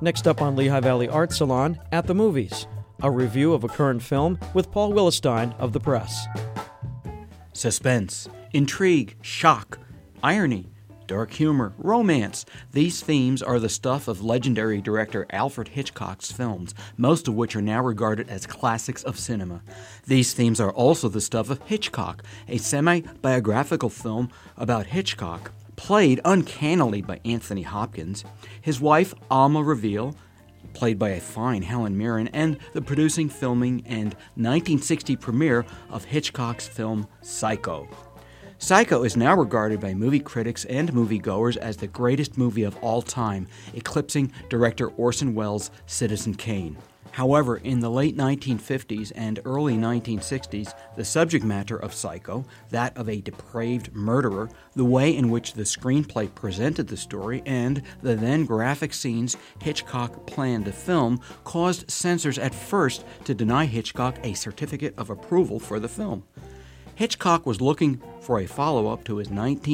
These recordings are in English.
Next up on Lehigh Valley Art Salon, At the Movies, a review of a current film with Paul Willestein of The Press. Suspense, intrigue, shock, irony, dark humor, romance. These themes are the stuff of legendary director Alfred Hitchcock's films, most of which are now regarded as classics of cinema. These themes are also the stuff of Hitchcock, a semi-biographical film about Hitchcock, played uncannily by Anthony Hopkins, his wife Alma Reville, played by a fine Helen Mirren, and the producing, filming, and 1960 premiere of Hitchcock's film Psycho. Psycho is now regarded by movie critics and moviegoers as the greatest movie of all time, eclipsing director Orson Welles' Citizen Kane. However, in the late 1950s and early 1960s, the subject matter of Psycho, that of a depraved murderer, the way in which the screenplay presented the story, and the then graphic scenes Hitchcock planned to film caused censors at first to deny Hitchcock a certificate of approval for the film. Hitchcock was looking for a follow-up to his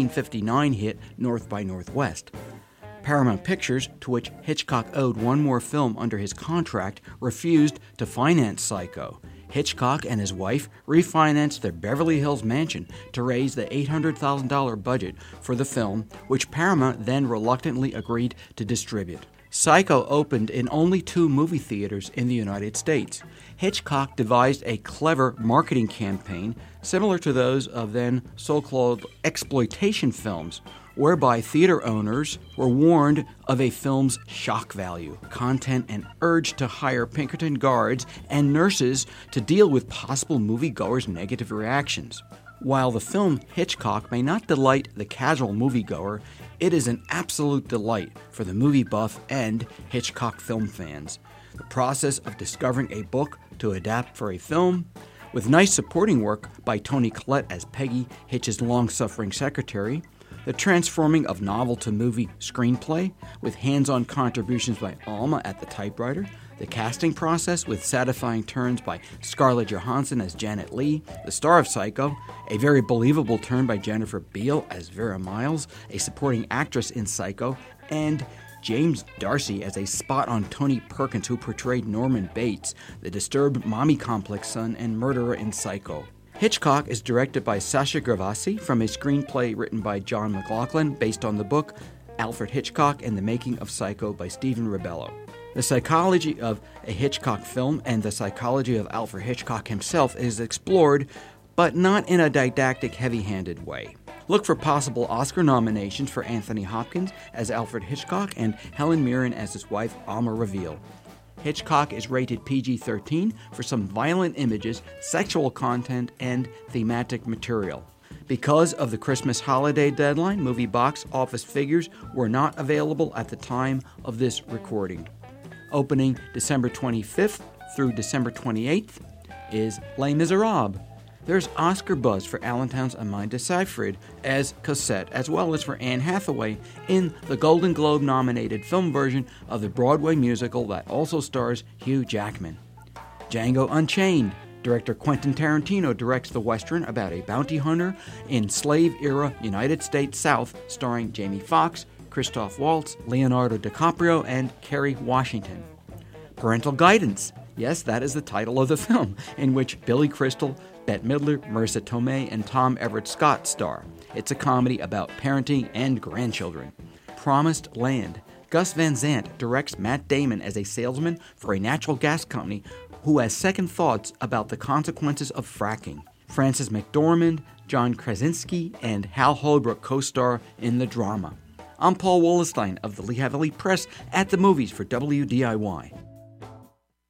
1959 hit North by Northwest. Paramount Pictures, to which Hitchcock owed one more film under his contract, refused to finance Psycho. Hitchcock and his wife refinanced their Beverly Hills mansion to raise the $800,000 budget for the film, which Paramount then reluctantly agreed to distribute. Psycho opened in only 2 movie theaters in the United States. Hitchcock devised a clever marketing campaign similar to those of then so-called exploitation films, whereby theater owners were warned of a film's shock value, content, and urged to hire Pinkerton guards and nurses to deal with possible moviegoers' negative reactions. While the film Hitchcock may not delight the casual moviegoer, it is an absolute delight for the movie buff and Hitchcock film fans. The process of discovering a book to adapt for a film, with nice supporting work by Toni Collette as Peggy, Hitch's long-suffering secretary, the transforming of novel-to-movie screenplay, with hands-on contributions by Alma at the typewriter, the casting process with satisfying turns by Scarlett Johansson as Janet Leigh, the star of Psycho, a very believable turn by Jennifer Beal as Vera Miles, a supporting actress in Psycho, and James D'Arcy as a spot-on Tony Perkins who portrayed Norman Bates, the disturbed mommy complex son and murderer in Psycho. Hitchcock is directed by Sasha Gavassi from a screenplay written by John McLaughlin based on the book Alfred Hitchcock and the Making of Psycho by Stephen Rebello. The psychology of a Hitchcock film and the psychology of Alfred Hitchcock himself is explored, but not in a didactic, heavy-handed way. Look for possible Oscar nominations for Anthony Hopkins as Alfred Hitchcock and Helen Mirren as his wife Alma Reville. Hitchcock is rated PG-13 for some violent images, sexual content, and thematic material. Because of the Christmas holiday deadline, movie box office figures were not available at the time of this recording. Opening December 25th through December 28th is Les Miserables. There's Oscar buzz for Allentown's Amanda Seyfried as Cosette, as well as for Anne Hathaway in the Golden Globe-nominated film version of the Broadway musical that also stars Hugh Jackman. Django Unchained. Director Quentin Tarantino directs the Western about a bounty hunter in slave-era United States South, starring Jamie Foxx, Christoph Waltz, Leonardo DiCaprio, and Kerry Washington. Parental Guidance. Yes, that is the title of the film, in which Billy Crystal, Bette Midler, Marissa Tomei, and Tom Everett Scott star. It's a comedy about parenting and grandchildren. Promised Land. Gus Van Sant directs Matt Damon as a salesman for a natural gas company who has second thoughts about the consequences of fracking. Frances McDormand, John Krasinski, and Hal Holbrook co-star in the drama. I'm Paul Willestein of the Lehigh Valley Press at the Movies for WDIY.